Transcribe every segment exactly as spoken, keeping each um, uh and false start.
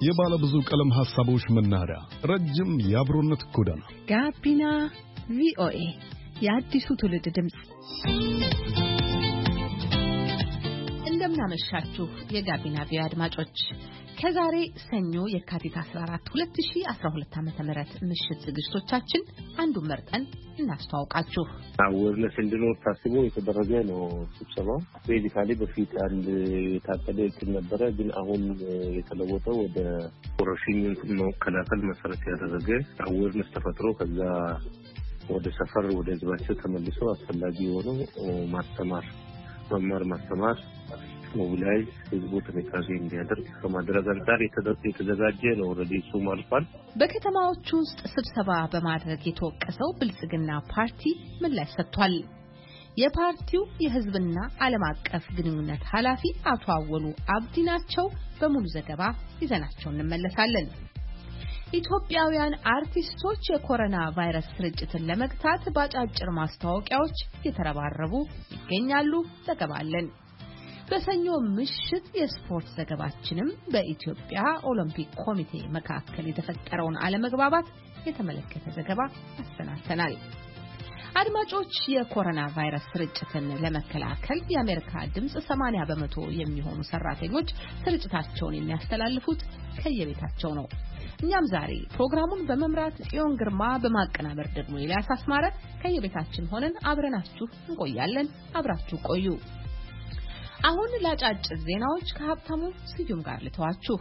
የባለ ብዙ ቀለም ሐሳቦች መናኸሪያ፣ ረጅም የአብሮነት ጎዳና ጋቢና ቪኦኤ የአዲሱ ትውልድ ድምጽ። እንደምናመሻችሁ የጋቢና ቪኦኤ አድማጮች፣ ከዛሬ ሰኞ የካቲት አስራ አራት ሁለት ሺህ አስራ ሁለት ዓመተ ምህረት ምሽት ዝግጅቶቻችን አንዱን መርጠን እናስተዋውቃችሁ። አዌርነስ እንዲኖር ታስቦ የተደረገ ነው ስብሰባው። ቤዚካሊ በፊት አንድ የታቀደ እቅድ ነበረ፣ ግን አሁን የተለወጠው ወደ ወረርሽኙን መከላከል መሰረት ያደረገ አዌርነስ ተፈጥሮ ከዛ ወደ ሰፈር ወደ ህዝባቸው ተመልሶ አስፈላጊ የሆነው ማስተማር መማር ማስተማር ሞቢላይዝ ህዝቡ ጥንቃቄ እንዲያደርግ ከማድረግ አንጻር የተዘጋጀ ነው። ኦልሬዲ እሱ ማልፏል። በከተማዎቹ ውስጥ ስብሰባ በማድረግ የተወቀሰው ብልጽግና ፓርቲ ምላሽ ሰጥቷል። የፓርቲው የህዝብና ዓለም አቀፍ ግንኙነት ኃላፊ አቶ አወሉ አብዲ ናቸው። በሙሉ ዘገባ ይዘናቸው እንመለሳለን። ኢትዮጵያውያን አርቲስቶች የኮሮና ቫይረስ ስርጭትን ለመግታት በአጫጭር ማስታወቂያዎች እየተረባረቡ ይገኛሉ። ዘገባለን። በሰኞ ምሽት የስፖርት ዘገባችንም በኢትዮጵያ ኦሎምፒክ ኮሚቴ መካከል የተፈጠረውን አለመግባባት የተመለከተ ዘገባ አሰናድተናል። አድማጮች፣ የኮሮና ቫይረስ ስርጭትን ለመከላከል የአሜሪካ ድምጽ ሰማንያ በመቶ የሚሆኑ ሰራተኞች ስርጭታቸውን የሚያስተላልፉት ከየቤታቸው ነው። እኛም ዛሬ ፕሮግራሙን በመምራት ጽዮን ግርማ፣ በማቀናበር ደግሞ ኤልያስ አስማረ ከየቤታችን ሆነን አብረናችሁ እንቆያለን። አብራችሁ ቆዩ። አሁን ለአጫጭር ዜናዎች ከሀብታሙ ስዩም ጋር ልተዋችሁ።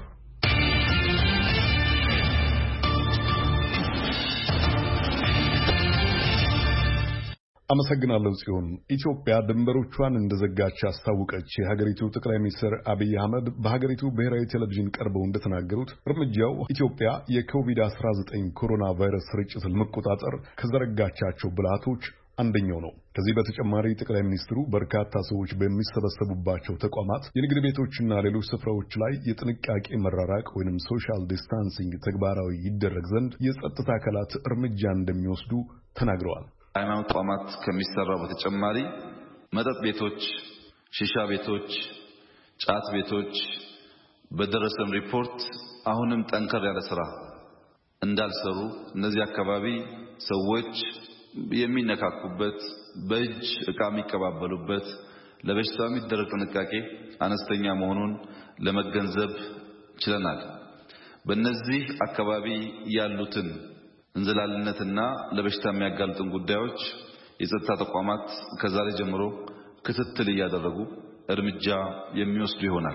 አመሰግናለሁ ጽዮን። ኢትዮጵያ ድንበሮቿን እንደዘጋች አስታወቀች። የሀገሪቱ ጠቅላይ ሚኒስትር አብይ አህመድ በሀገሪቱ ብሔራዊ ቴሌቪዥን ቀርበው እንደተናገሩት እርምጃው ኢትዮጵያ የኮቪድ አስራ ዘጠኝ ኮሮና ቫይረስ ስርጭትን ለመቆጣጠር ከዘረጋቻቸው ብልሃቶች አንደኛው ነው። ከዚህ በተጨማሪ ጠቅላይ ሚኒስትሩ በርካታ ሰዎች በሚሰበሰቡባቸው ተቋማት፣ የንግድ ቤቶችና ሌሎች ስፍራዎች ላይ የጥንቃቄ መራራቅ ወይንም ሶሻል ዲስታንሲንግ ተግባራዊ ይደረግ ዘንድ የጸጥታ አካላት እርምጃ እንደሚወስዱ ተናግረዋል። ሃይማኖት ተቋማት ከሚሰራው በተጨማሪ መጠጥ ቤቶች፣ ሺሻ ቤቶች፣ ጫት ቤቶች በደረሰን ሪፖርት አሁንም ጠንከር ያለ ስራ እንዳልሰሩ፣ እነዚህ አካባቢ ሰዎች የሚነካኩበት፣ በእጅ ዕቃ የሚቀባበሉበት፣ ለበሽታው የሚደረግ ጥንቃቄ አነስተኛ መሆኑን ለመገንዘብ ችለናል። በእነዚህ አካባቢ ያሉትን እንዝላልነትና ለበሽታ የሚያጋልጡን ጉዳዮች የጸጥታ ተቋማት ከዛሬ ጀምሮ ክትትል እያደረጉ እርምጃ የሚወስዱ ይሆናል።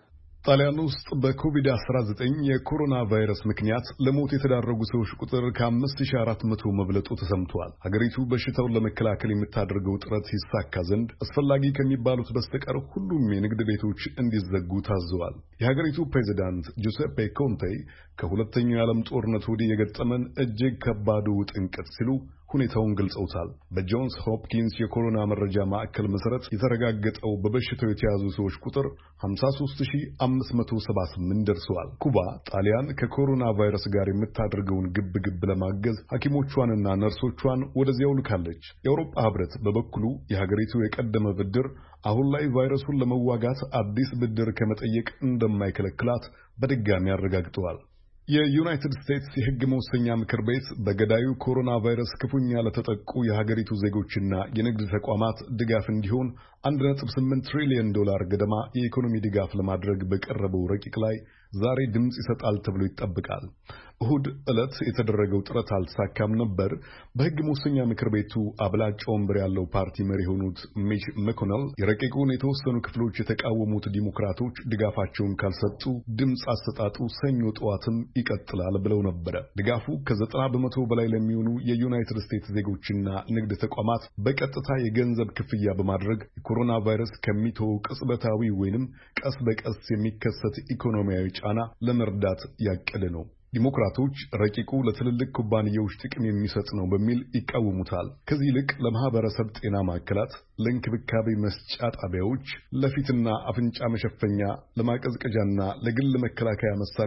ጣሊያን ውስጥ በኮቪድ አስራ ዘጠኝ የኮሮና ቫይረስ ምክንያት ለሞት የተዳረጉ ሰዎች ቁጥር ከአምስት ሺህ አራት መቶ መብለጡ ተሰምቷል። ሀገሪቱ በሽታውን ለመከላከል የምታደርገው ጥረት ይሳካ ዘንድ አስፈላጊ ከሚባሉት በስተቀር ሁሉም የንግድ ቤቶች እንዲዘጉ ታዘዋል። የሀገሪቱ ፕሬዚዳንት ጁሴፔ ኮንቴ ከሁለተኛው የዓለም ጦርነት ወዲህ የገጠመን እጅግ ከባዱ ጥንቀት ሲሉ ሁኔታውን ገልጸውታል። በጆንስ ሆፕኪንስ የኮሮና መረጃ ማዕከል መሰረት የተረጋገጠው በበሽታው የተያዙ ሰዎች ቁጥር ሃምሳ ሦስት ሺህ አምስት መቶ ሰባ ስምንት ደርሰዋል። ኩባ ጣሊያን ከኮሮና ቫይረስ ጋር የምታደርገውን ግብ ግብ ለማገዝ ሐኪሞቿንና ነርሶቿን ወደዚያው ልካለች። የአውሮፓ ህብረት በበኩሉ የሀገሪቱ የቀደመ ብድር አሁን ላይ ቫይረሱን ለመዋጋት አዲስ ብድር ከመጠየቅ እንደማይከለክላት በድጋሚ አረጋግጠዋል። የዩናይትድ ስቴትስ የሕግ መወሰኛ ምክር ቤት በገዳዩ ኮሮና ቫይረስ ክፉኛ ለተጠቁ የሀገሪቱ ዜጎችና የንግድ ተቋማት ድጋፍ እንዲሆን አንድ ነጥብ ስምንት ትሪሊዮን ዶላር ገደማ የኢኮኖሚ ድጋፍ ለማድረግ በቀረበው ረቂቅ ላይ ዛሬ ድምጽ ይሰጣል ተብሎ ይጠበቃል። እሁድ ዕለት የተደረገው ጥረት አልተሳካም ነበር። በሕግ መወሰኛ ምክር ቤቱ አብላጫ ወንበር ያለው ፓርቲ መሪ የሆኑት ሚች መኮነል የረቂቁን የተወሰኑ ክፍሎች የተቃወሙት ዲሞክራቶች ድጋፋቸውን ካልሰጡ ድምጽ አሰጣጡ ሰኞ ጠዋትም ይቀጥላል ብለው ነበረ። ድጋፉ ከዘጠና በመቶ በላይ ለሚሆኑ የዩናይትድ ስቴትስ ዜጎችና ንግድ ተቋማት በቀጥታ የገንዘብ ክፍያ በማድረግ የኮሮና ቫይረስ ከሚተወው ቅጽበታዊ ወይንም ቀስ በቀስ የሚከሰት ኢኮኖሚያዊ ጫና ለመርዳት ያቀደ ነው። ዲሞክራቶች ረቂቁ ለትልልቅ ኩባንያዎች ጥቅም የሚሰጥ ነው በሚል ይቃወሙታል። ከዚህ ይልቅ ለማህበረሰብ ጤና ማዕከላት፣ ለእንክብካቤ መስጫ ጣቢያዎች፣ ለፊትና አፍንጫ መሸፈኛ፣ ለማቀዝቀዣና ለግል መከላከያ መሳሪያዎች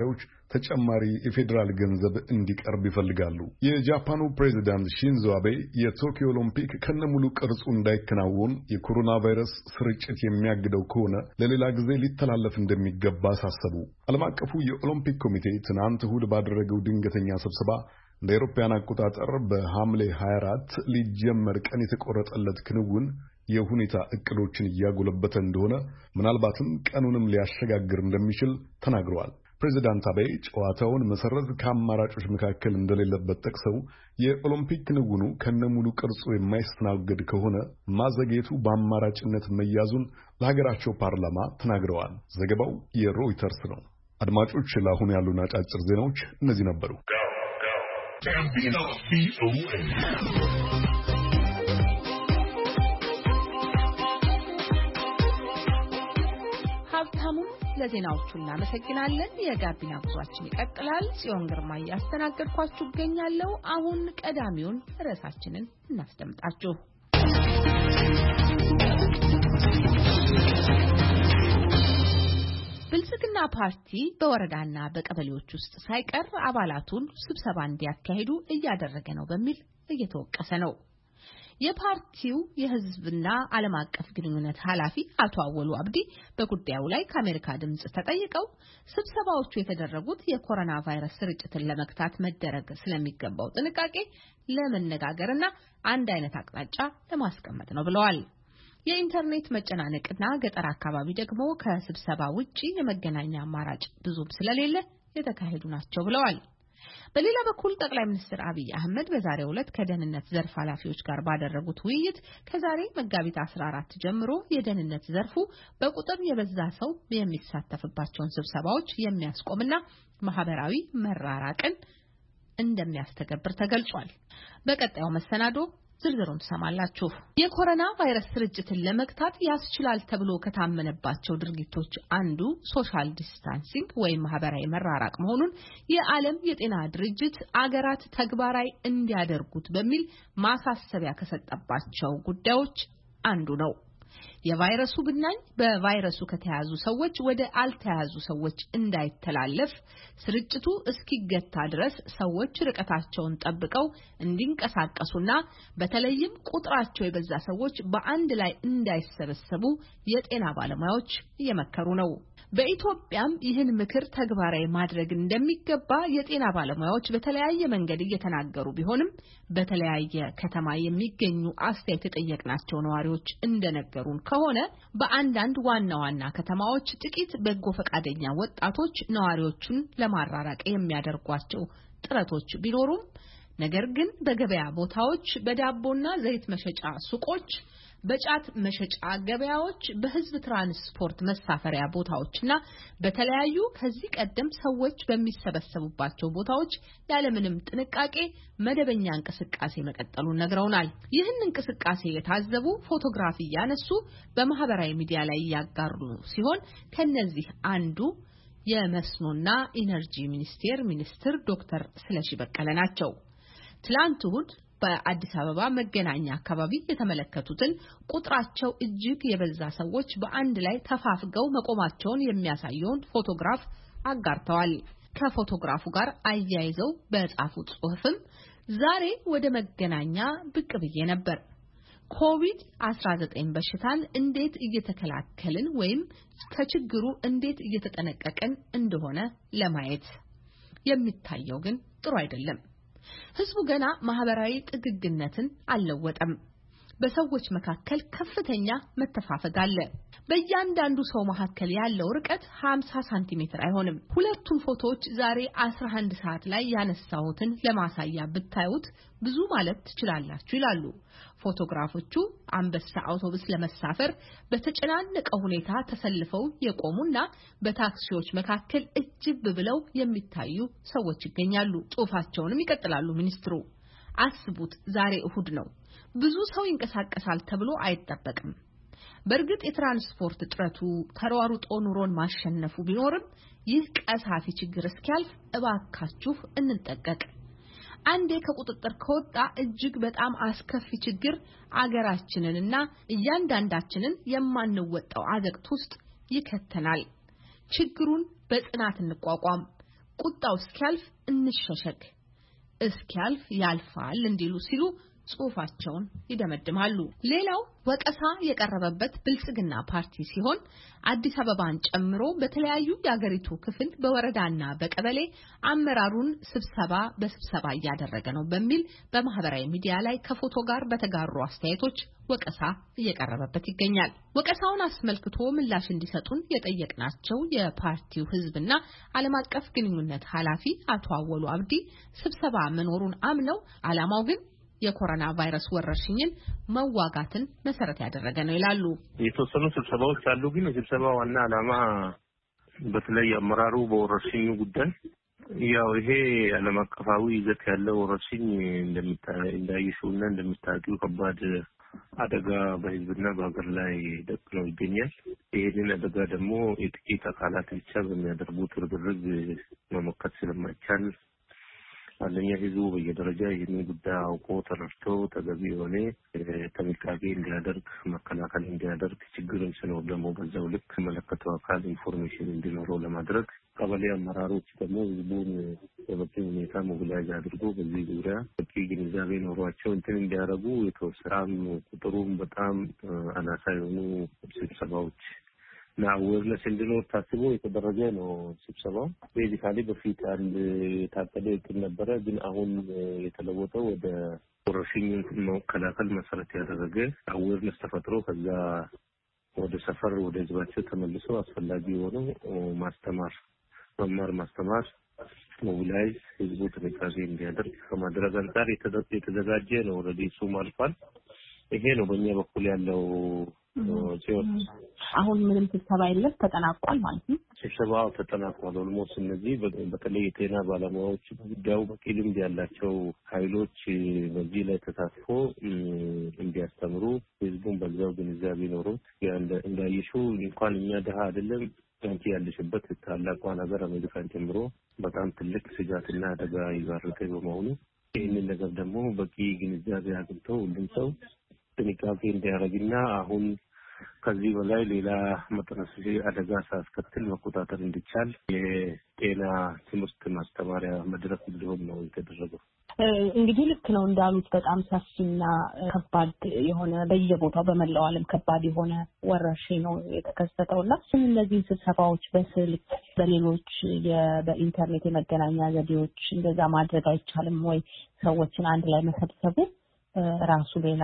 ተጨማሪ የፌዴራል ገንዘብ እንዲቀርብ ይፈልጋሉ። የጃፓኑ ፕሬዚዳንት ሺንዞ አቤ የቶኪዮ ኦሎምፒክ ከነሙሉ ቅርጹ እንዳይከናወን የኮሮና ቫይረስ ስርጭት የሚያግደው ከሆነ ለሌላ ጊዜ ሊተላለፍ እንደሚገባ አሳሰቡ። ዓለም አቀፉ የኦሎምፒክ ኮሚቴ ትናንት እሁድ ባደረገው ድንገተኛ ስብሰባ እንደ አውሮፓውያን አቆጣጠር በሐምሌ ሃያ አራት ሊጀመር ቀን የተቆረጠለት ክንውን የሁኔታ እቅዶችን እያጎለበተ እንደሆነ ምናልባትም ቀኑንም ሊያሸጋግር እንደሚችል ተናግረዋል። ፕሬዚዳንት አቤ ጨዋታውን መሰረዝ ከአማራጮች መካከል እንደሌለበት ጠቅሰው የኦሎምፒክ ክንውኑ ከነሙሉ ቅርጹ የማይስተናገድ ከሆነ ማዘግየቱ በአማራጭነት መያዙን ለሀገራቸው ፓርላማ ተናግረዋል። ዘገባው የሮይተርስ ነው። አድማጮች፣ ለአሁኑ ያሉን አጫጭር ዜናዎች እነዚህ ነበሩ። ሀብታሙን ለዜናዎቹ እናመሰግናለን። የጋቢና ጉዟችን ይቀጥላል። ጽዮን ግርማ እያስተናገድኳችሁ እገኛለሁ። አሁን ቀዳሚውን ርዕሳችንን እናስደምጣችሁ። ብልጽግና ፓርቲ በወረዳና በቀበሌዎች ውስጥ ሳይቀር አባላቱን ስብሰባ እንዲያካሂዱ እያደረገ ነው በሚል እየተወቀሰ ነው። የፓርቲው የሕዝብና ዓለም አቀፍ ግንኙነት ኃላፊ አቶ አወሉ አብዲ በጉዳዩ ላይ ከአሜሪካ ድምጽ ተጠይቀው ስብሰባዎቹ የተደረጉት የኮሮና ቫይረስ ስርጭትን ለመግታት መደረግ ስለሚገባው ጥንቃቄ ለመነጋገርና አንድ አይነት አቅጣጫ ለማስቀመጥ ነው ብለዋል። የኢንተርኔት መጨናነቅና ገጠር አካባቢ ደግሞ ከስብሰባ ውጪ የመገናኛ አማራጭ ብዙም ስለሌለ የተካሄዱ ናቸው ብለዋል። በሌላ በኩል ጠቅላይ ሚኒስትር አብይ አህመድ በዛሬው ዕለት ከደህንነት ዘርፍ ኃላፊዎች ጋር ባደረጉት ውይይት ከዛሬ መጋቢት አስራ አራት ጀምሮ የደህንነት ዘርፉ በቁጥር የበዛ ሰው የሚሳተፍባቸውን ስብሰባዎች የሚያስቆምና ማህበራዊ መራራቅን እንደሚያስተገብር ተገልጿል። በቀጣዩ መሰናዶ ዝርዝሩን ትሰማላችሁ። የኮሮና ቫይረስ ስርጭትን ለመግታት ያስችላል ተብሎ ከታመነባቸው ድርጊቶች አንዱ ሶሻል ዲስታንሲንግ ወይም ማህበራዊ መራራቅ መሆኑን የዓለም የጤና ድርጅት አገራት ተግባራዊ እንዲያደርጉት በሚል ማሳሰቢያ ከሰጠባቸው ጉዳዮች አንዱ ነው። የቫይረሱ ብናኝ በቫይረሱ ከተያዙ ሰዎች ወደ አልተያዙ ሰዎች እንዳይተላለፍ ስርጭቱ እስኪገታ ድረስ ሰዎች ርቀታቸውን ጠብቀው እንዲንቀሳቀሱና በተለይም ቁጥራቸው የበዛ ሰዎች በአንድ ላይ እንዳይሰበሰቡ የጤና ባለሙያዎች እየመከሩ ነው። በኢትዮጵያም ይህን ምክር ተግባራዊ ማድረግ እንደሚገባ የጤና ባለሙያዎች በተለያየ መንገድ እየተናገሩ ቢሆንም በተለያየ ከተማ የሚገኙ አስተያየት የጠየቅናቸው ነዋሪዎች እንደነገሩን ከሆነ በአንዳንድ ዋና ዋና ከተማዎች ጥቂት በጎ ፈቃደኛ ወጣቶች ነዋሪዎቹን ለማራራቅ የሚያደርጓቸው ጥረቶች ቢኖሩም ነገር ግን በገበያ ቦታዎች፣ በዳቦና ዘይት መሸጫ ሱቆች፣ በጫት መሸጫ ገበያዎች፣ በህዝብ ትራንስፖርት መሳፈሪያ ቦታዎችና በተለያዩ ከዚህ ቀደም ሰዎች በሚሰበሰቡባቸው ቦታዎች ያለምንም ጥንቃቄ መደበኛ እንቅስቃሴ መቀጠሉን ነግረውናል። ይህን እንቅስቃሴ የታዘቡ ፎቶግራፍ እያነሱ በማህበራዊ ሚዲያ ላይ ያጋሩ ሲሆን ከነዚህ አንዱ የመስኖና ኢነርጂ ሚኒስቴር ሚኒስትር ዶክተር ስለሺ በቀለ ናቸው። ትላንት እሁድ በአዲስ አበባ መገናኛ አካባቢ የተመለከቱትን ቁጥራቸው እጅግ የበዛ ሰዎች በአንድ ላይ ተፋፍገው መቆማቸውን የሚያሳየውን ፎቶግራፍ አጋርተዋል። ከፎቶግራፉ ጋር አያይዘው በጻፉት ጽሑፍም ዛሬ ወደ መገናኛ ብቅ ብዬ ነበር። ኮቪድ አስራ ዘጠኝ በሽታን እንዴት እየተከላከልን ወይም ከችግሩ እንዴት እየተጠነቀቅን እንደሆነ ለማየት የሚታየው ግን ጥሩ አይደለም። ህዝቡ ገና ማህበራዊ ጥግግነትን አልለወጠም። በሰዎች መካከል ከፍተኛ መተፋፈግ አለ። በእያንዳንዱ ሰው መካከል ያለው ርቀት ሀምሳ ሳንቲሜትር አይሆንም። ሁለቱም ፎቶዎች ዛሬ አስራ አንድ ሰዓት ላይ ያነሳሁትን ለማሳያ ብታዩት ብዙ ማለት ትችላላችሁ ይላሉ። ፎቶግራፎቹ አንበሳ አውቶቡስ ለመሳፈር በተጨናነቀ ሁኔታ ተሰልፈው የቆሙና በታክሲዎች መካከል እጅብ ብለው የሚታዩ ሰዎች ይገኛሉ። ጽሑፋቸውንም ይቀጥላሉ ሚኒስትሩ። አስቡት፣ ዛሬ እሁድ ነው። ብዙ ሰው ይንቀሳቀሳል ተብሎ አይጠበቅም። በእርግጥ የትራንስፖርት እጥረቱ ተሯሩጦ ኑሮን ማሸነፉ ቢኖርም ይህ ቀሳፊ ችግር እስኪያልፍ እባካችሁ እንጠቀቅ። አንዴ ከቁጥጥር ከወጣ እጅግ በጣም አስከፊ ችግር አገራችንንና እያንዳንዳችንን የማንወጣው አዘቅት ውስጥ ይከተናል። ችግሩን በጽናት እንቋቋም። ቁጣው እስኪያልፍ እንሸሸግ እስኪያልፍ ያልፋል እንዲሉ ሲሉ ጽሁፋቸውን ይደመድማሉ። ሌላው ወቀሳ የቀረበበት ብልጽግና ፓርቲ ሲሆን አዲስ አበባን ጨምሮ በተለያዩ የአገሪቱ ክፍል በወረዳና በቀበሌ አመራሩን ስብሰባ በስብሰባ እያደረገ ነው በሚል በማህበራዊ ሚዲያ ላይ ከፎቶ ጋር በተጋሩ አስተያየቶች ወቀሳ እየቀረበበት ይገኛል። ወቀሳውን አስመልክቶ ምላሽ እንዲሰጡን የጠየቅናቸው የፓርቲው ህዝብና ዓለም አቀፍ ግንኙነት ኃላፊ አቶ አወሉ አብዲ ስብሰባ መኖሩን አምነው ዓላማው ግን የኮሮና ቫይረስ ወረርሽኝን መዋጋትን መሰረት ያደረገ ነው ይላሉ። የተወሰኑ ስብሰባዎች አሉ፣ ግን የስብሰባው ዋና ዓላማ በተለይ አመራሩ በወረርሽኙ ጉዳይ ያው ይሄ ዓለም አቀፋዊ ይዘት ያለው ወረርሽኝ እንደሚታይሹና እንደሚታወቀው ከባድ አደጋ በህዝብና በሀገር ላይ ደቅኖ ይገኛል። ይሄንን አደጋ ደግሞ የጥቂት አካላት ብቻ በሚያደርጉት ርብርብ መመከት ስለማይቻል አንደኛ ህዝቡ በየደረጃ ይህንን ጉዳይ አውቆ ተረድቶ ተገቢ የሆነ ጥንቃቄ እንዲያደርግ መከላከል እንዲያደርግ ችግርን ሲኖር ደግሞ በዛው ልክ መለከተው አካል ኢንፎርሜሽን እንዲኖረው ለማድረግ ቀበሌ አመራሮች ደግሞ ህዝቡን በበቂ ሁኔታ ሞቢላይዝ አድርጎ በዚህ ዙሪያ በቂ ግንዛቤ ኖሯቸው እንትን እንዲያደርጉ የተወሰነ ቁጥሩም በጣም አናሳ የሆኑ ስብሰባዎች እና አዌርነስ እንዲኖር ታስቦ የተደረገ ነው ስብሰባው። ቤዚካሊ በፊት አንድ የታቀደ እቅድ ነበረ፣ ግን አሁን የተለወጠው ወደ ወረርሽኙን መከላከል መሰረት ያደረገ አዌርነስ ተፈጥሮ ከዛ ወደ ሰፈር ወደ ህዝባቸው ተመልሶ አስፈላጊ የሆነው ማስተማር መማር ማስተማር ሞቢላይዝ ህዝቡ ጥንቃቄ እንዲያደርግ ከማድረግ አንጻር የተዘጋጀ ነው። ኦልሬዲ እሱም አልፏል። ይሄ ነው በእኛ በኩል ያለው ሲሆን አሁን ምንም ስብሰባ የለም ተጠናቋል ማለት ነው። ስብሰባው ተጠናቋል። ኦልሞስት እነዚህ በተለይ የጤና ባለሙያዎች ጉዳዩ በቂ ልምድ ያላቸው ኃይሎች በዚህ ላይ ተሳትፎ እንዲያስተምሩ ህዝቡን በዛው ግንዛቤ ኖሮት እንዳይሽው እንኳን እኛ ደሃ አይደለም አንቺ ያለሽበት ታላቋን ሀገር አሜሪካን ጨምሮ በጣም ትልቅ ስጋትና አደጋ ይጋረጠ በመሆኑ ይህንን ነገር ደግሞ በቂ ግንዛቤ አግኝቶ ሁሉም ሰው ጥንቃቄ እንዲያደርግና አሁን ከዚህ በላይ ሌላ መጠነ ሰፊ አደጋ ሳያስከትል መቆጣጠር እንዲቻል የጤና ትምህርት ማስተማሪያ መድረክ እንዲሆን ነው የተደረገው። እንግዲህ ልክ ነው እንዳሉት በጣም ሰፊና ከባድ የሆነ በየቦታው በመላው ዓለም ከባድ የሆነ ወረርሽኝ ነው የተከሰተውና እነዚህ ስብሰባዎች በስልክ በሌሎች በኢንተርኔት የመገናኛ ዘዴዎች እንደዛ ማድረግ አይቻልም ወይ? ሰዎችን አንድ ላይ መሰብሰቡ ራሱ ሌላ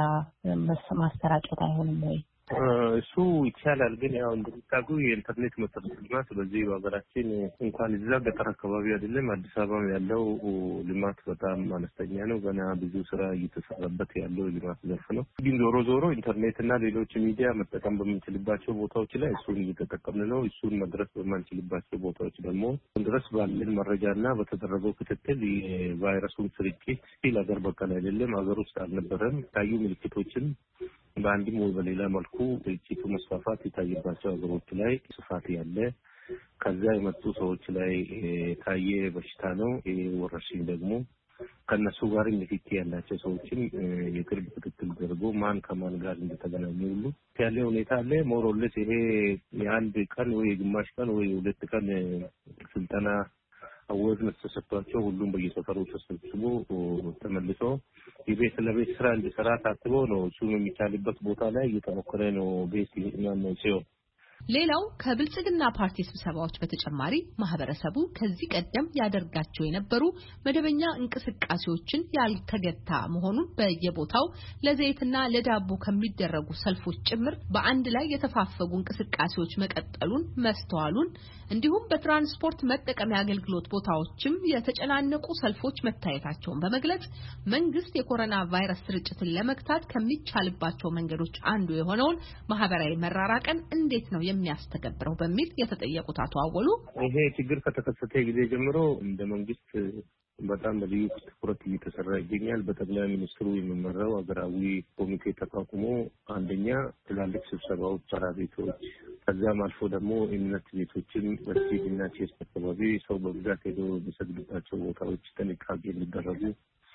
ማስተራጨት አይሆንም ወይ? እሱ ይቻላል፣ ግን ያው እንደምታውቁ የኢንተርኔት መሰረተ ልማት በዚህ በሀገራችን እንኳን እዛ ገጠር አካባቢ አይደለም አዲስ አበባ ያለው ልማት በጣም አነስተኛ ነው። ገና ብዙ ስራ እየተሰራበት ያለው ልማት ዘርፍ ነው። ግን ዞሮ ዞሮ ኢንተርኔትና ሌሎች ሚዲያ መጠቀም በምንችልባቸው ቦታዎች ላይ እሱን እየተጠቀምን ነው። እሱን መድረስ በማንችልባቸው ቦታዎች ደግሞ ድረስ ባለን መረጃና በተደረገው ክትትል የቫይረሱን ስርጭት ሲል ሀገር በቀል አይደለም ሀገር ውስጥ አልነበረም ታዩ ምልክቶችን በአንድም ወይ በሌላ መልኩ እቺቱ መስፋፋት የታየባቸው ሀገሮች ላይ ስፋት ያለ ከዛ የመጡ ሰዎች ላይ ታየ በሽታ ነው። ይሄ ወረርሽኝ ደግሞ ከነሱ ጋር ንክኪ ያላቸው ሰዎችን የቅርብ ክትትል ተደርጎ ማን ከማን ጋር እንደተገናኙ ሁሉ ያለ ሁኔታ አለ። ሞሮልስ ይሄ የአንድ ቀን ወይ ግማሽ ቀን ወይ ሁለት ቀን ስልጠና አወዝነት ተሰጥቷቸው ሁሉም በየሰፈሩ ተሰብስቦ ተመልሶ የቤት ለቤት ስራ እንዲሰራ ታስቦ ነው እሱ የሚቻልበት ቦታ ላይ እየተሞከረ ነው። ቤት ነው ሲሆን ሌላው ከብልጽግና ፓርቲ ስብሰባዎች በተጨማሪ ማህበረሰቡ ከዚህ ቀደም ያደርጋቸው የነበሩ መደበኛ እንቅስቃሴዎችን ያልተገታ መሆኑን በየቦታው ለዘይትና ለዳቦ ከሚደረጉ ሰልፎች ጭምር በአንድ ላይ የተፋፈጉ እንቅስቃሴዎች መቀጠሉን መስተዋሉን እንዲሁም በትራንስፖርት መጠቀሚያ አገልግሎት ቦታዎችም የተጨናነቁ ሰልፎች መታየታቸውን በመግለጽ መንግስት የኮሮና ቫይረስ ስርጭትን ለመግታት ከሚቻልባቸው መንገዶች አንዱ የሆነውን ማህበራዊ መራራቅን እንዴት ነው የሚያስተገብረው በሚል የተጠየቁት አቶ አወሉ ይሄ ችግር ከተከሰተ ጊዜ ጀምሮ እንደ መንግስት በጣም ልዩ ትኩረት እየተሰራ ይገኛል። በጠቅላይ ሚኒስትሩ የሚመራው ሀገራዊ ኮሚቴ ተቋቁሞ አንደኛ ትላልቅ ስብሰባዎች፣ ሰራ ቤቶች ከዛም አልፎ ደግሞ እምነት ቤቶችን መስጊድና ቸርች አካባቢ ሰው በብዛት ሄዶ የሚሰግድባቸው ቦታዎች ጥንቃቄ እንዲደረጉ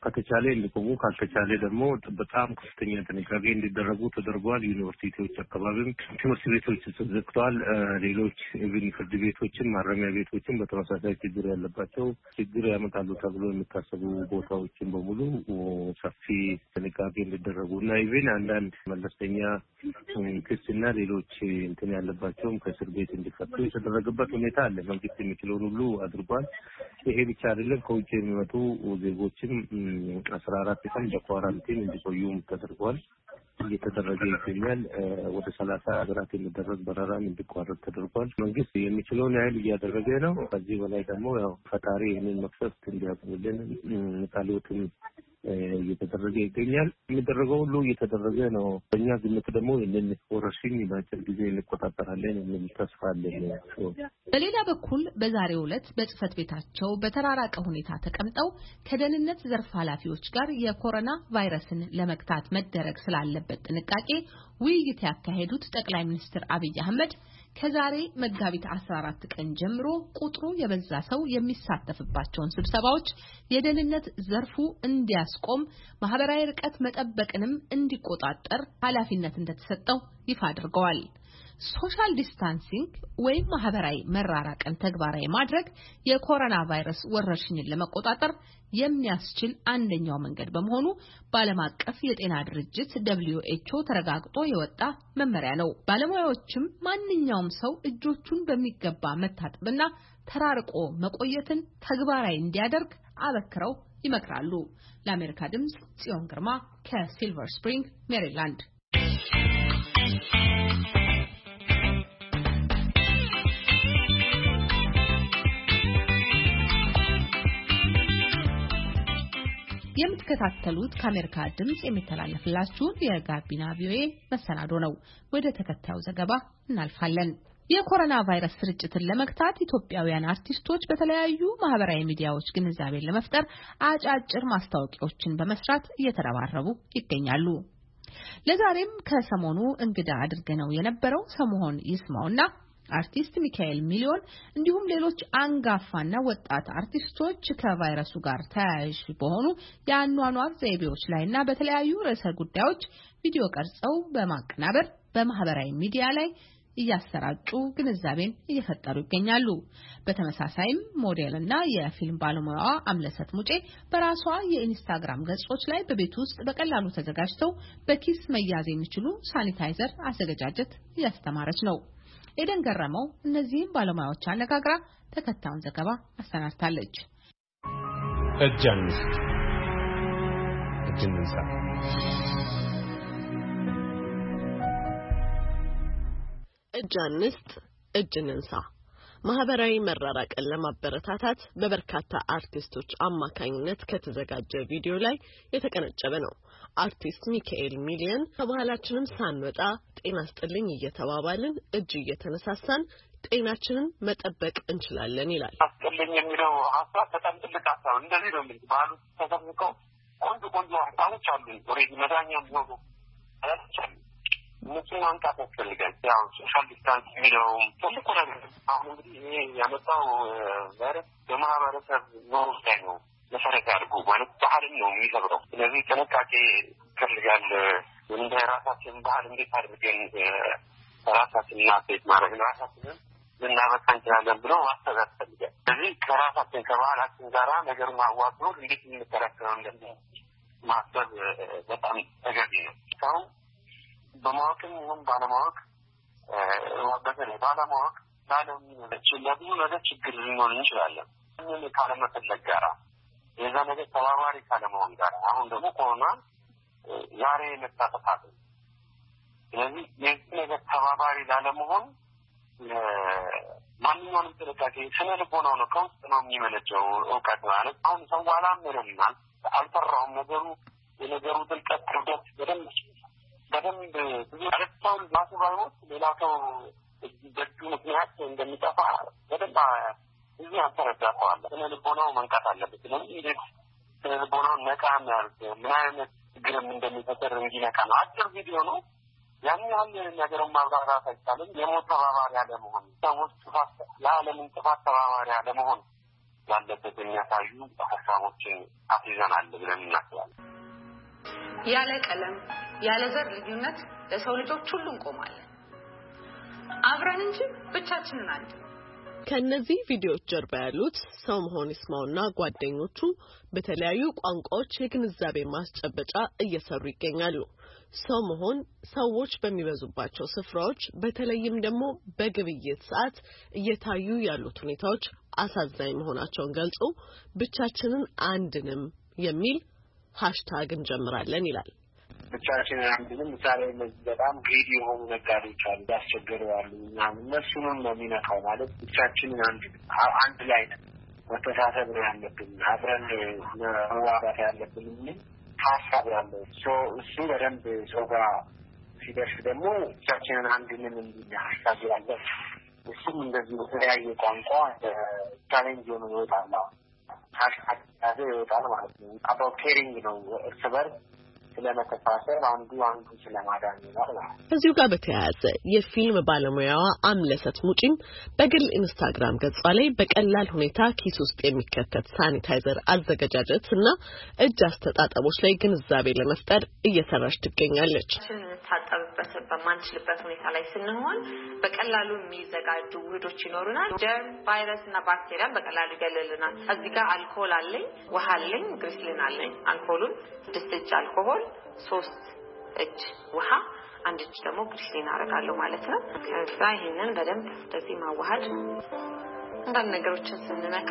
ከተቻለ እንዲቆሙ ካልተቻለ ደግሞ በጣም ከፍተኛ ጥንቃቄ እንዲደረጉ ተደርጓል። ዩኒቨርሲቲዎች አካባቢም ትምህርት ቤቶች ተዘግተዋል። ሌሎች ኢቭን ፍርድ ቤቶችን ማረሚያ ቤቶችን በተመሳሳይ ችግር ያለባቸው ችግር ያመጣሉ ተብሎ የሚታሰቡ ቦታዎችን በሙሉ ሰፊ ጥንቃቄ እንዲደረጉ እና ኢቭን አንዳንድ መለስተኛ ክስና ሌሎች እንትን ያለባቸውም ከእስር ቤት እንዲፈቱ የተደረገበት ሁኔታ አለ። መንግስት የሚችለውን ሁሉ አድርጓል። ይሄ ብቻ አይደለም። ከውጭ የሚመጡ ዜጎችም አስራ አራት ቀን በኳራንቲን እንዲቆዩም ተደርጓል እየተደረገ ይገኛል። ወደ ሰላሳ ሀገራት የሚደረግ በረራም እንዲቋረጥ ተደርጓል። መንግስት የሚችለውን ያህል እያደረገ ነው። ከዚህ በላይ ደግሞ ያው ፈጣሪ ይህንን መቅሰፍት እንዲያቆምልን ቃልዎትን እየተደረገ ይገኛል። የሚደረገው ሁሉ እየተደረገ ነው። በእኛ ግምት ደግሞ ይህንን ወረርሽኝ በአጭር ጊዜ እንቆጣጠራለን የሚል ተስፋ አለን። በሌላ በኩል በዛሬው ዕለት በጽህፈት ቤታቸው በተራራቀ ሁኔታ ተቀምጠው ከደህንነት ዘርፍ ኃላፊዎች ጋር የኮሮና ቫይረስን ለመግታት መደረግ ስላለበት ጥንቃቄ ውይይት ያካሄዱት ጠቅላይ ሚኒስትር አብይ አህመድ ከዛሬ መጋቢት አስራ አራት ቀን ጀምሮ ቁጥሩ የበዛ ሰው የሚሳተፍባቸውን ስብሰባዎች የደህንነት ዘርፉ እንዲያስቆም ማህበራዊ ርቀት መጠበቅንም እንዲቆጣጠር ኃላፊነት እንደተሰጠው ይፋ አድርገዋል። ሶሻል ዲስታንሲንግ ወይም ማህበራዊ መራራቅን ተግባራዊ ማድረግ የኮሮና ቫይረስ ወረርሽኝን ለመቆጣጠር የሚያስችል አንደኛው መንገድ በመሆኑ በዓለም አቀፍ የጤና ድርጅት ደብሊው ኤች ኦ ተረጋግጦ የወጣ መመሪያ ነው። ባለሙያዎችም ማንኛውም ሰው እጆቹን በሚገባ መታጠብና ተራርቆ መቆየትን ተግባራዊ እንዲያደርግ አበክረው ይመክራሉ። ለአሜሪካ ድምጽ ጽዮን ግርማ ከሲልቨር ስፕሪንግ ሜሪላንድ። የምትከታተሉት ከአሜሪካ ድምጽ የሚተላለፍላችሁን የጋቢና ቪኦኤ መሰናዶ ነው። ወደ ተከታዩ ዘገባ እናልፋለን። የኮሮና ቫይረስ ስርጭትን ለመግታት ኢትዮጵያውያን አርቲስቶች በተለያዩ ማህበራዊ ሚዲያዎች ግንዛቤን ለመፍጠር አጫጭር ማስታወቂያዎችን በመስራት እየተረባረቡ ይገኛሉ። ለዛሬም ከሰሞኑ እንግዳ አድርገነው የነበረው ሰሞን ይስማውና አርቲስት ሚካኤል ሚሊዮን እንዲሁም ሌሎች አንጋፋና ወጣት አርቲስቶች ከቫይረሱ ጋር ተያያዥ በሆኑ የአኗኗር ዘይቤዎች ላይና በተለያዩ ርዕሰ ጉዳዮች ቪዲዮ ቀርጸው በማቀናበር በማህበራዊ ሚዲያ ላይ እያሰራጩ ግንዛቤን እየፈጠሩ ይገኛሉ። በተመሳሳይም ሞዴልና የፊልም ባለሙያዋ አምለሰት ሙጬ በራሷ የኢንስታግራም ገጾች ላይ በቤት ውስጥ በቀላሉ ተዘጋጅተው በኪስ መያዝ የሚችሉ ሳኒታይዘር አዘገጃጀት እያስተማረች ነው። ኤደን ገረመው እነዚህን ባለሙያዎች አነጋግራ ተከታዩን ዘገባ አሰናድታለች። እጅ አንስት እጅ እንንሳ። እጅ አንስት እጅ እንንሳ ማህበራዊ መራራቅን ለማበረታታት በበርካታ አርቲስቶች አማካኝነት ከተዘጋጀ ቪዲዮ ላይ የተቀነጨበ ነው። አርቲስት ሚካኤል ሚሊዮን ከባህላችንም ሳንወጣ ጤና ይስጥልኝ እየተባባልን እጅ እየተነሳሳን ጤናችንን መጠበቅ እንችላለን ይላል። አስጥልኝ የሚለው ሀሳብ በጣም ትልቅ ሀሳብ እንደዚህ ነው። ምን ባህሉ ተሰብከው ቆንጆ ቆንጆ ሀሳቦች አሉ። ኦሬዲ መዳኛ ነው አላቻም እነሱን ማንቃት ያስፈልጋል። ያው ሶሻል ዲስታንስ የሚለው ትልቁ ነገር አሁን እንግዲህ ይሄ ያመጣው ቫይረስ በማህበረሰብ ኑሮ ላይ ነው መሰረት አድርጎ ማለት ባህልን ነው የሚሰብረው። ስለዚህ ጥንቃቄ ይፈልጋል። እንደ ራሳችን ባህል እንዴት አድርገን ራሳችንን ማስጠበቅ ማድረግ ራሳችንን ልናበቃ እንችላለን ብሎ ማሰብ ያስፈልጋል። ስለዚህ ከራሳችን ከባህላችን ጋራ ነገሩን አዋቅሮ እንዴት እንከላከለው እንደምን ማሰብ በጣም ተገቢ ነው። እስካሁን በማወቅም ይሁን ባለማወቅ በተለይ ባለማወቅ ባለም ለብዙ ነገር ችግር ሊኖር እንችላለን። ምን ካለመፈለግ ጋራ የዛ ነገር ተባባሪ ካለመሆን ጋራ አሁን ደግሞ ኮሮና ዛሬ መጣጣት ስለዚህ የዚህ ነገር ተባባሪ ላለመሆን ማንኛውንም ጥንቃቄ ስነ ልቦናው ነው ከውስጥ ነው የሚመነጨው። እውቀት ማለት አሁን ሰው አላመነም አልፈራውም ነገሩ የነገሩ ጥልቀት ክብደት በደንብ በደንብ ብዙ አለታው ማስባውት ሌላ ሰው በእጁ ምክንያት እንደሚጠፋ በደንብ እዚህ አንተረዳኸዋል። ስነ ልቦናው መንቃት አለበት። ስለዚህ ስነ ልቦናው ነቃ ማለት ምን አይነት ችግርም እንደሚፈጠር እንዲነቃ ነው። አጭር ቪዲዮ ነው። ያን ያህል ነገሩን ማብራራት አይቻልም። የሞት ተባባሪ ያለመሆን ሰዎች ጥፋት ለዓለምን ጥፋት ተባባሪ ያለመሆን ያለበት የሚያሳዩ ሀሳቦችን አስይዘናል ብለን እናስባለን። ያለ ቀለም ያለ ዘር ልዩነት ለሰው ልጆች ሁሉ እንቆማለን። አብረን እንጂ ብቻችንን አንድ። ከነዚህ ቪዲዮዎች ጀርባ ያሉት ሰው መሆን ይስማውና ጓደኞቹ በተለያዩ ቋንቋዎች የግንዛቤ ማስጨበጫ እየሰሩ ይገኛሉ። ሰው መሆን ሰዎች በሚበዙባቸው ስፍራዎች በተለይም ደግሞ በግብይት ሰዓት እየታዩ ያሉት ሁኔታዎች አሳዛኝ መሆናቸውን ገልጾ ብቻችንን አንድንም የሚል ሃሽታግ እንጀምራለን ይላል። ብቻችንን አንድንም ምሳሌ በጣም ግሪዲ የሆኑ ነጋዴዎች አሉ፣ ያስቸገሩ አሉ እና እነሱንም ነው የሚነካው። ማለት ብቻችንን አንድ አንድ ላይ ነን፣ መተሳሰብ ነው ያለብን፣ አብረን መዋጋት ያለብን ምን ሀሳብ ያለው እሱ በደንብ ሰው ጋር ሲደርስ ደግሞ ብቻችንን አንድንም እንዲህ ሀሳብ ያለው እሱም እንደዚህ በተለያየ ቋንቋ ቻሌንጅ ሆኖ ይወጣል። ሀሽታግ ያዘ ይወጣል ማለት ነው። አባውት ኬሪንግ ነው እርስ በርስ ስለመተሳሰብ አንዱ አንዱ ስለማዳን ነው። ከዚሁ ጋር በተያያዘ የፊልም ባለሙያዋ አምለሰት ሙጪም በግል ኢንስታግራም ገጿ ላይ በቀላል ሁኔታ ኪስ ውስጥ የሚከተት ሳኒታይዘር አዘገጃጀት እና እጅ አስተጣጠቦች ላይ ግንዛቤ ለመፍጠር እየሰራች ትገኛለች። ታጠብበት በማንችልበት ሁኔታ ላይ ስንሆን በቀላሉ የሚዘጋጁ ውህዶች ይኖሩናል። ጀርም፣ ቫይረስ እና ባክቴሪያ በቀላሉ ይገለልናል። እዚህ ጋር አልኮል አለኝ፣ ውሃ አለኝ፣ ግሪስሊን አለኝ። አልኮሉን ስድስት እጅ አልኮል፣ ሶስት እጅ ውሃ፣ አንድ እጅ ደግሞ ግሪስሊን አደርጋለሁ ማለት ነው። ከዛ ይሄንን በደንብ እንደዚህ ማዋሃድ አንዳንድ ነገሮችን ስንነካ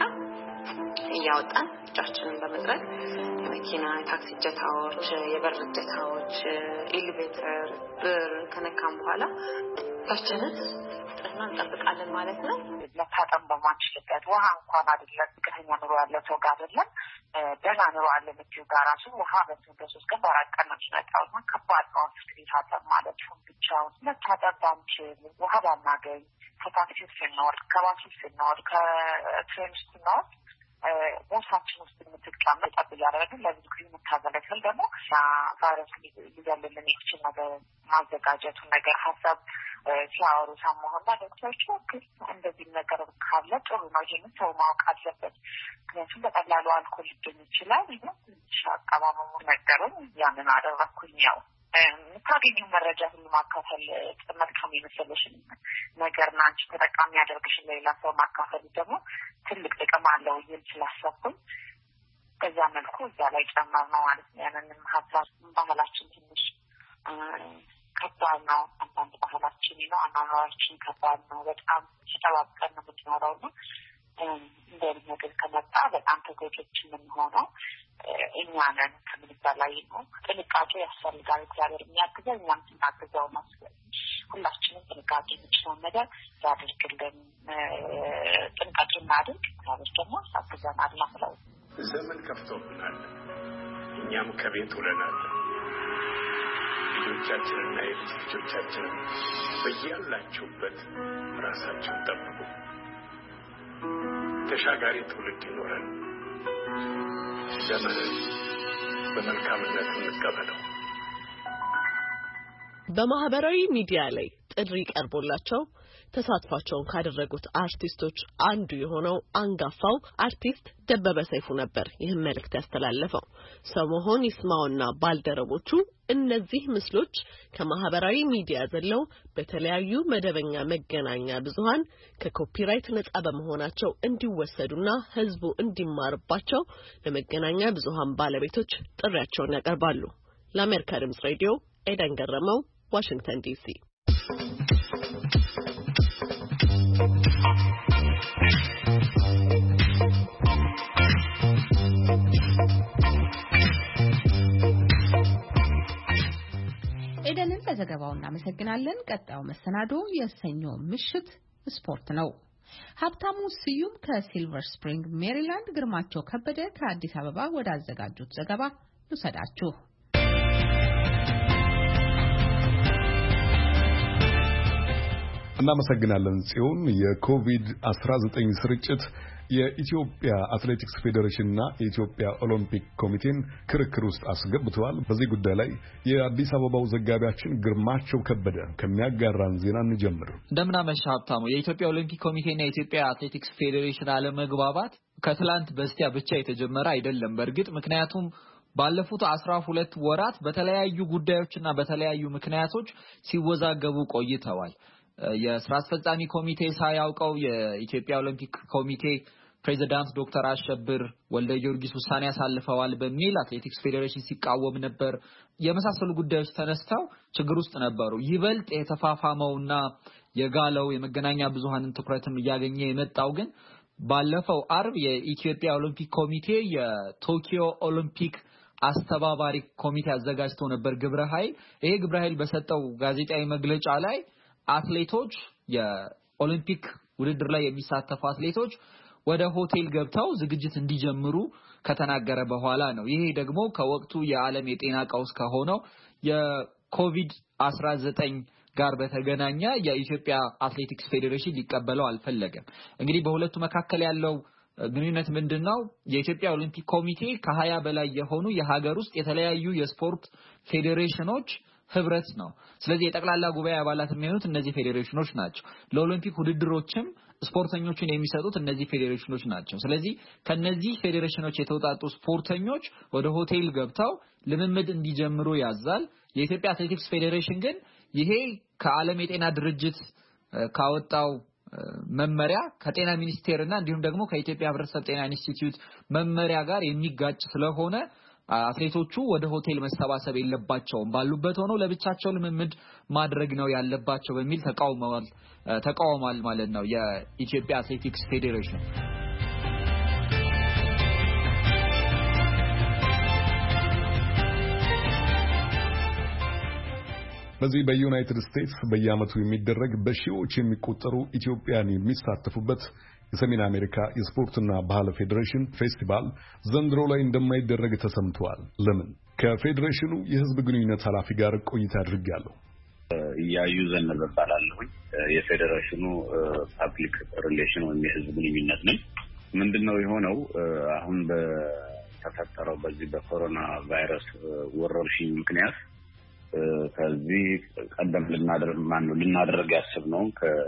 እያወጣን እጃችንን በመጥረግ የመኪና ታክሲ እጀታዎች፣ የበር እጀታዎች፣ ኤሌቬተር በር ከነካም በኋላ እጃችንን ጥና እንጠብቃለን ማለት ነው። ለታጠም በማንችልበት ውሃ እንኳን አይደለም ዝቅተኛ ኑሮ ያለው ሰው ጋር አይደለም ደህና ኑሮ ያለ ምቹ ጋር ራሱ ውሃ በሶስት ቀን በአራት ቀን ነው የሚመጣው እና ከባድ ነው። ታጠብ ማለት ነው ብቻውን ለታጠብ ባንችል ውሃ ባናገኝ ከታክሲ ስንወርድ ከባሱ ስንወርድ ከትሬን ስንወርድ ቦርሳችን ውስጥ የምትቀመጥ ጠብ እያደረግን ለብዙ ጊዜ የምታገለግል ደግሞ ቫይረስ ሊገለልን የሚችል ነገር ማዘጋጀቱን ነገር ሀሳብ ሲያወሩ ሰማሁና ዶክተሮቹ ግን እንደዚህ ነገር ካለ ጥሩ ነው፣ ይህንን ሰው ማወቅ አለበት። ምክንያቱም በቀላሉ አልኮል ሊገኝ ይችላል። ይህን ትንሽ አቀማመሙ ነገሩን ያንን አደረኩኝ። ያው የምታገኘው መረጃ ሁሉ ማካፈል መልካም የመሰለሽን ነገር ና አንቺ ተጠቃሚ ያደርግሽን ለሌላ ሰው ማካፈል ደግሞ ትልቅ ጥቅም አለው ይል ስላሰብኩኝ በዛ መልኩ እዛ ላይ ጨመር ነው ማለት ነው። ያንንም ሀሳብ ባህላችን ትንሽ ከባድ ነው። አንዳንድ ባህላችን ነው አናኗራችን ከባድ ነው። በጣም ተጠባብቀን ነው የምትኖረው ነው። እንደዚህ ነገር ከመጣ በጣም ተጎጆች የምንሆነው እኛ ነን። ከምን በላይ ነው ጥንቃቄ ያስፈልጋል። እግዚአብሔር የሚያግዘው እኛም ስናግዘው ነው። ሁላችንም ጥንቃቄ የምንችለውን ነገር ያድርግልን። ጥንቃቄ እናድርግ። እግዚአብሔር ደግሞ ያግዘናል ነው። ዘመን ከፍቶብናል። እኛም ከቤት ውለናል። ልጆቻችንና የልጅ ልጆቻችንን በያላችሁበት ራሳችሁን ጠብቁ። ተሻጋሪ ትውልድ ይኖረን። ዘመንን በመልካምነት እንቀበለው። በማህበራዊ ሚዲያ ላይ ጥሪ ቀርቦላቸው ተሳትፏቸውን ካደረጉት አርቲስቶች አንዱ የሆነው አንጋፋው አርቲስት ደበበ ሰይፉ ነበር ይህን መልእክት ያስተላለፈው። ሰሞሆን ይስማውና ባልደረቦቹ እነዚህ ምስሎች ከማህበራዊ ሚዲያ ዘለው በተለያዩ መደበኛ መገናኛ ብዙሃን ከኮፒራይት ነጻ በመሆናቸው እንዲወሰዱና ህዝቡ እንዲማርባቸው ለመገናኛ ብዙሃን ባለቤቶች ጥሪያቸውን ያቀርባሉ። ለአሜሪካ ድምጽ ሬዲዮ ኤደን ገረመው፣ ዋሽንግተን ዲሲ። ኤደንን ለዘገባው እናመሰግናለን። ቀጣዩ መሰናዶ የሰኞ ምሽት ስፖርት ነው። ሀብታሙ ስዩም ከሲልቨር ስፕሪንግ ሜሪላንድ፣ ግርማቸው ከበደ ከአዲስ አበባ ወደ አዘጋጁት ዘገባ ልውሰዳችሁ። እናመሰግናለን ጽዮን። የኮቪድ አስራ ዘጠኝ ስርጭት የኢትዮጵያ አትሌቲክስ ፌዴሬሽንና የኢትዮጵያ ኦሎምፒክ ኮሚቴን ክርክር ውስጥ አስገብተዋል። በዚህ ጉዳይ ላይ የአዲስ አበባው ዘጋቢያችን ግርማቸው ከበደ ከሚያጋራን ዜና እንጀምር። እንደምናመሻ ሀብታሙ። የኢትዮጵያ ኦሎምፒክ ኮሚቴና የኢትዮጵያ አትሌቲክስ ፌዴሬሽን አለመግባባት ከትላንት በስቲያ ብቻ የተጀመረ አይደለም። በእርግጥ ምክንያቱም ባለፉት አስራ ሁለት ወራት በተለያዩ ጉዳዮችና በተለያዩ ምክንያቶች ሲወዛገቡ ቆይተዋል። የሥራ አስፈጻሚ ኮሚቴ ሳያውቀው የኢትዮጵያ ኦሎምፒክ ኮሚቴ ፕሬዝዳንት ዶክተር አሸብር ወልደ ጊዮርጊስ ውሳኔ ያሳልፈዋል በሚል አትሌቲክስ ፌዴሬሽን ሲቃወም ነበር። የመሳሰሉ ጉዳዮች ተነስተው ችግር ውስጥ ነበሩ። ይበልጥ የተፋፋመውና የጋለው የመገናኛ ብዙሃንን ትኩረትም እያገኘ የመጣው ግን ባለፈው አርብ የኢትዮጵያ ኦሎምፒክ ኮሚቴ የቶኪዮ ኦሎምፒክ አስተባባሪ ኮሚቴ አዘጋጅቶ ነበር ግብረ ኃይል። ይሄ ግብረ ኃይል በሰጠው ጋዜጣዊ መግለጫ ላይ አትሌቶች የኦሎምፒክ ውድድር ላይ የሚሳተፉ አትሌቶች ወደ ሆቴል ገብተው ዝግጅት እንዲጀምሩ ከተናገረ በኋላ ነው። ይሄ ደግሞ ከወቅቱ የዓለም የጤና ቀውስ ከሆነው የኮቪድ አስራ ዘጠኝ ጋር በተገናኘ የኢትዮጵያ አትሌቲክስ ፌዴሬሽን ሊቀበለው አልፈለገም። እንግዲህ በሁለቱ መካከል ያለው ግንኙነት ምንድነው? የኢትዮጵያ ኦሎምፒክ ኮሚቴ ከሀያ በላይ የሆኑ የሀገር ውስጥ የተለያዩ የስፖርት ፌዴሬሽኖች ህብረት ነው። ስለዚህ የጠቅላላ ጉባኤ አባላት የሚሆኑት እነዚህ ፌዴሬሽኖች ናቸው። ለኦሎምፒክ ውድድሮችም ስፖርተኞችን የሚሰጡት እነዚህ ፌዴሬሽኖች ናቸው። ስለዚህ ከነዚህ ፌዴሬሽኖች የተውጣጡ ስፖርተኞች ወደ ሆቴል ገብተው ልምምድ እንዲጀምሩ ያዛል። የኢትዮጵያ አትሌቲክስ ፌዴሬሽን ግን ይሄ ከዓለም የጤና ድርጅት ካወጣው መመሪያ ከጤና ሚኒስቴርና እንዲሁም ደግሞ ከኢትዮጵያ ህብረተሰብ ጤና ኢንስቲትዩት መመሪያ ጋር የሚጋጭ ስለሆነ አትሌቶቹ ወደ ሆቴል መሰባሰብ የለባቸውም፣ ባሉበት ሆነው ለብቻቸው ልምምድ ማድረግ ነው ያለባቸው በሚል ተቃውመዋል ተቃውሟል ማለት ነው የኢትዮጵያ አትሌቲክስ ፌዴሬሽን። በዚህ በዩናይትድ ስቴትስ በየዓመቱ የሚደረግ በሺዎች የሚቆጠሩ ኢትዮጵያን የሚሳተፉበት የሰሜን አሜሪካ የስፖርትና ባህል ፌዴሬሽን ፌስቲቫል ዘንድሮ ላይ እንደማይደረግ ተሰምቷል። ለምን? ከፌዴሬሽኑ የህዝብ ግንኙነት ኃላፊ ጋር ቆይታ አድርጋለሁ። ያዩ ዘነበ ባላለሁኝ የፌዴሬሽኑ ፐብሊክ ሪሌሽን ወይም የህዝብ ግንኙነት ነው። ምንድነው የሆነው? አሁን በተፈጠረው በዚህ በኮሮና ቫይረስ ወረርሽኝ ምክንያት ከዚህ ቀደም ልናደርግ ማነው ልናደርግ ያሰብነው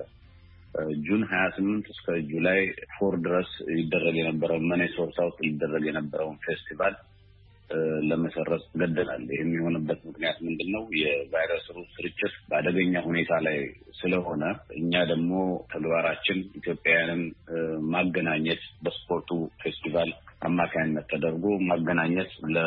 ከጁን ሀያ ስምንት እስከ ጁላይ ፎር ድረስ ይደረግ የነበረው ሚኔሶታ ውስጥ ይደረግ የነበረው ፌስቲቫል ለመሰረዝ ገደናል። የሚሆንበት ምክንያት ምንድነው? የቫይረሱ ስርጭት በአደገኛ ሁኔታ ላይ ስለሆነ እኛ ደግሞ ተግባራችን ኢትዮጵያውያንን ማገናኘት በስፖርቱ ፌስቲቫል አማካኝነት ተደርጎ ማገናኘት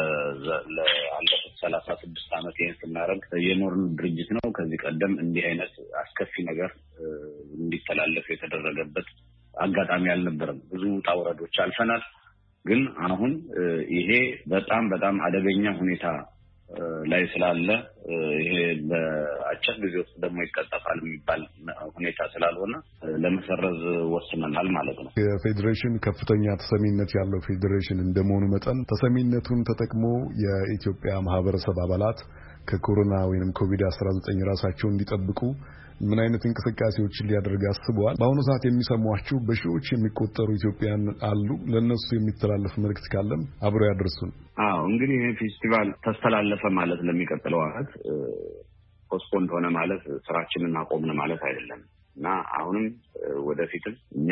ለአለፉት ሰላሳ ስድስት ዓመት ይሄን ስናደርግ የኖርን ድርጅት ነው። ከዚህ ቀደም እንዲህ አይነት አስከፊ ነገር እንዲተላለፍ የተደረገበት አጋጣሚ አልነበረም። ብዙ ጣውረዶች አልፈናል። ግን አሁን ይሄ በጣም በጣም አደገኛ ሁኔታ ላይ ስላለ ይሄ በአጭር ጊዜ ውስጥ ደግሞ ይቀጠፋል የሚባል ሁኔታ ስላልሆነ ለመሰረዝ ወስነናል ማለት ነው። የፌዴሬሽን ከፍተኛ ተሰሚነት ያለው ፌዴሬሽን እንደመሆኑ መጠን ተሰሚነቱን ተጠቅሞ የኢትዮጵያ ማህበረሰብ አባላት ከኮሮና ወይንም ኮቪድ አስራ ዘጠኝ ራሳቸውን እንዲጠብቁ ምን አይነት እንቅስቃሴዎችን ሊያደርግ አስበዋል? በአሁኑ ሰዓት የሚሰሟቸው በሺዎች የሚቆጠሩ ኢትዮጵያን አሉ። ለነሱ የሚተላለፍ መልእክት ካለም አብሮ ያደርሱን። አዎ እንግዲህ ይሄ ፌስቲቫል ተስተላለፈ ማለት ለሚቀጥለው ዓመት ፖስፖንድ ሆነ ማለት ስራችንን አቆምን ማለት አይደለም እና አሁንም ወደፊትም እኛ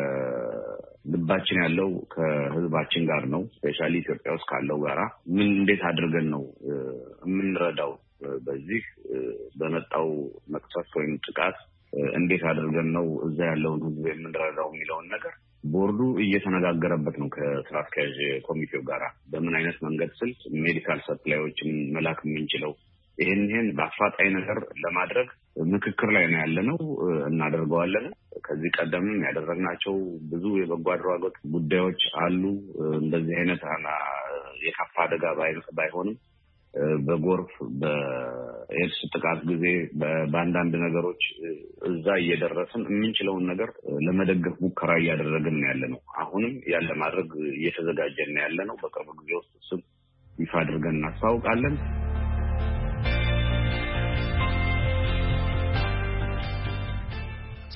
ከልባችን ያለው ከህዝባችን ጋር ነው። ስፔሻሊ ኢትዮጵያ ውስጥ ካለው ጋራ ምን እንዴት አድርገን ነው የምንረዳው በዚህ በመጣው መቅሰፍ ወይም ጥቃት እንዴት አድርገን ነው እዛ ያለውን ህዝብ የምንረዳው የሚለውን ነገር ቦርዱ እየተነጋገረበት ነው ከስራ አስኪያጅ ኮሚቴው ጋራ በምን አይነት መንገድ ስልት ሜዲካል ሰፕላዮችን መላክ የምንችለው ይሄን ይሄን በአፋጣኝ ነገር ለማድረግ ምክክር ላይ ነው ያለነው። እናደርገዋለን። ከዚህ ቀደምም ያደረግናቸው ብዙ የበጎ አድራጎት ጉዳዮች አሉ። እንደዚህ አይነት የከፋ አደጋ ባይሆንም በጎርፍ በኤድስ ጥቃት ጊዜ በአንዳንድ ነገሮች እዛ እየደረስን የምንችለውን ነገር ለመደገፍ ሙከራ እያደረግን ያለነው። አሁንም ያለ ማድረግ እየተዘጋጀን ያለነው። በቅርብ ጊዜ ውስጥ ስም ይፋ አድርገን እናስታውቃለን።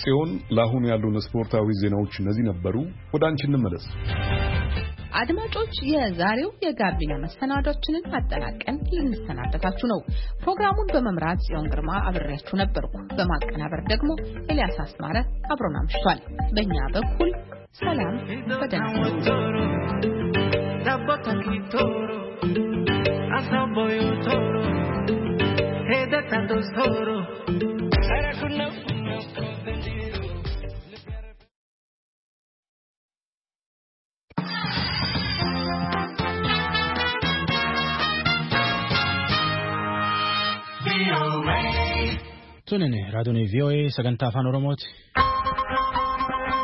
ጽዮን ለአሁኑ ያሉን ስፖርታዊ ዜናዎች እነዚህ ነበሩ። ወደ አንቺ እንመለስ። አድማጮች የዛሬው የጋቢና መሰናዶችንን አጠናቀን ልንሰናበታችሁ ነው። ፕሮግራሙን በመምራት ጽዮን ግርማ አብሬያችሁ ነበርኩ። በማቀናበር ደግሞ ኤልያስ አስማረ አብሮን አምሽቷል። በእኛ በኩል ሰላም በደህና Tunene raadiyoo V O A sagantaa afaan Oromooti.